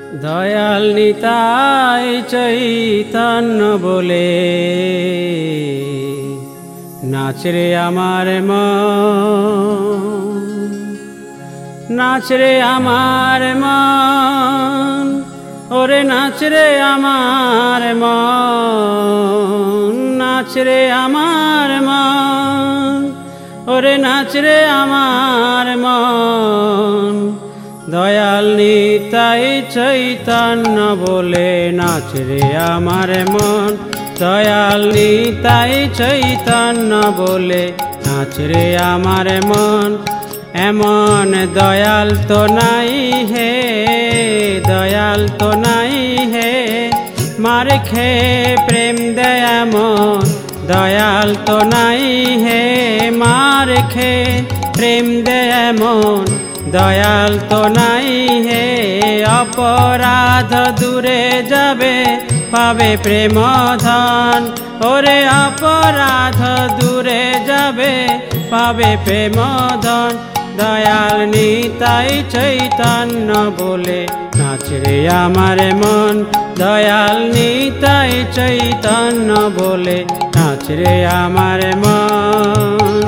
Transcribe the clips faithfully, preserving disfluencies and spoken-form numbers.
দয়াল নিতাই চৈতন্য বলে নাচরে আমার মন, নাচরে আমার মন, ওরে নাচরে আমার মন, নাচরে আমার মন, ওরে নাচরে আমার মন। দয়াল নিতাই চৈতন্য বলে নাচরে আমার মন, দয়াল নিতাই চৈতন্য বলে নাচরে আমার মন। এমন দয়াল তো নাই হে, দয়াল তো নাই হে, মার খে প্রেম দেয় এমন দয়াল তো নাই হে, মার খে প্রেম দেয় এমন দয়াল তো নাই হে। অপরাধ দূরে যাবে পাবে প্রেম ধন, ওরে অপরাধ দূরে যাবে পাবে প্রেম ধন। দয়াল নিতাই চৈতন্য বলে নাচরে আমার মন, দয়াল নিতাই চৈতন্য বলে নাচরে আমার মন।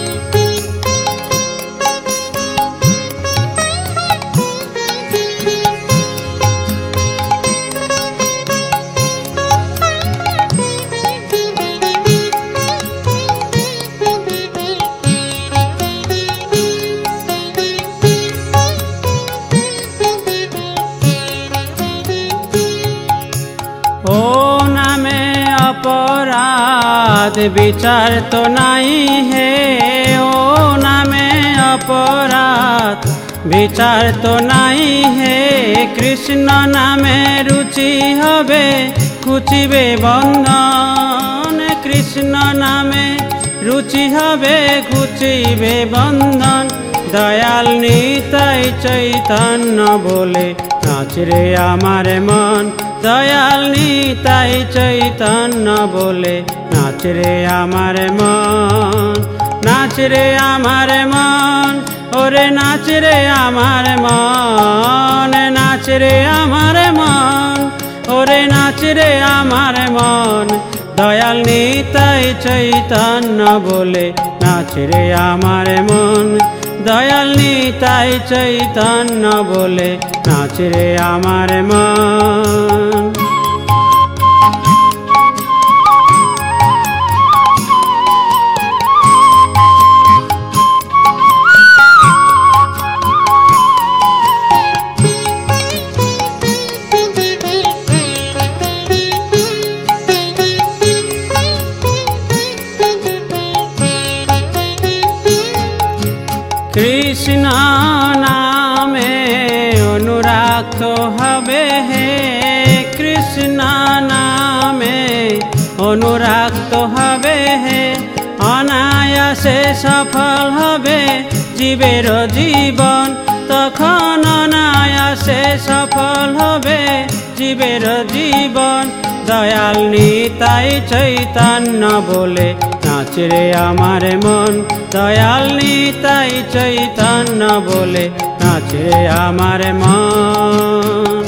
ও নামে অপরাধ বিচার তো নাই হে, ও নামে অপরাধ বিচার তো নাই হে। কৃষ্ণ নামে রুচি হবে খুচিবে বন্ধন, কৃষ্ণ নামে রুচি হবে খুচিবে বন্ধন। দয়াল নিতাই চৈতন্য বলে নাচরে আমার মন, দয়াল নিতাই চৈতন্য বলে নাচরে আমার মন। নাচরে আমার মন, ওরে নাচরে আমার মন, নাচরে আমার মন, ওরে নাচরে আমার মন। দয়াল নিতাই চৈতন্য বলে নাচরে আমার মন, দয়াল নিতাই চৈতন্য বলে নাচরে আমার মন। কৃষ্ণ নামে অনুরাগ হবে হে, কৃষ্ণ নামে অনুরাগ হবে হে। অনায়াসে সফল হবে জীবের জীবন, তখন অনায়াসে সফল হবে জীবের জীবন। দয়াল নিতাই চৈতন্য বলে নাচরে আমার মন, দয়াল নিতাই চৈতন্য বলে নাচরে আমার মন।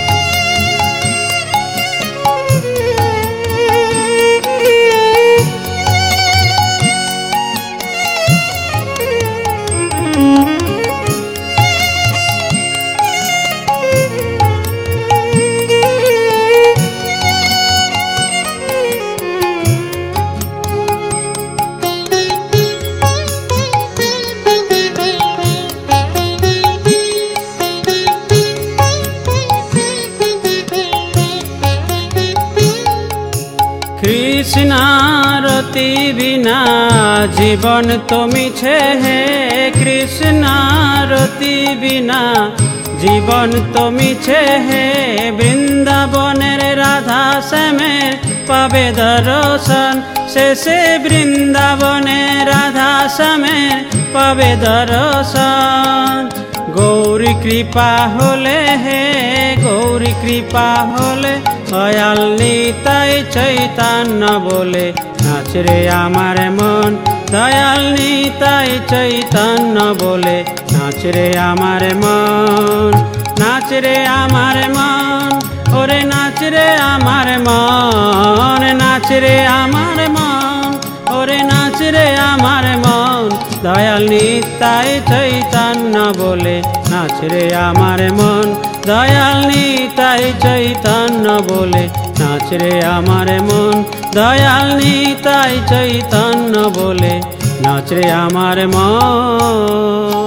কৃষ্ণারতি বিনা জীবন তো মিছে হে, কৃষ্ণারতি বিনা জীবন তো মিছে হে। বৃন্দাবনের রাধা শ্যামের পাবে দর্শন, শেষে বৃন্দাবনে রাধা শ্যামের পাবে দর্শন। গৌরী কৃপা হলে হে, গৌরী কৃপা হলে দয়াল নিতাই চৈতন্য বলে নাচরে আমার মন, দয়াল নিতাই চৈতন্য বলে নাচরে আমার মন। নাচ রে আমার মন, ওরে নাচ রে আমার মন, নাচ রে আমার মন, ওরে নাচ রে আমার মন। দয়াল নিতাই চৈতন্য বলে নাচ রে আমার মন, দয়াল নিতাই চৈতন্য বলে নাচ রে আমার মন, দয়াল নিতাই চৈতন্য বলে নাচ রে আমার মন।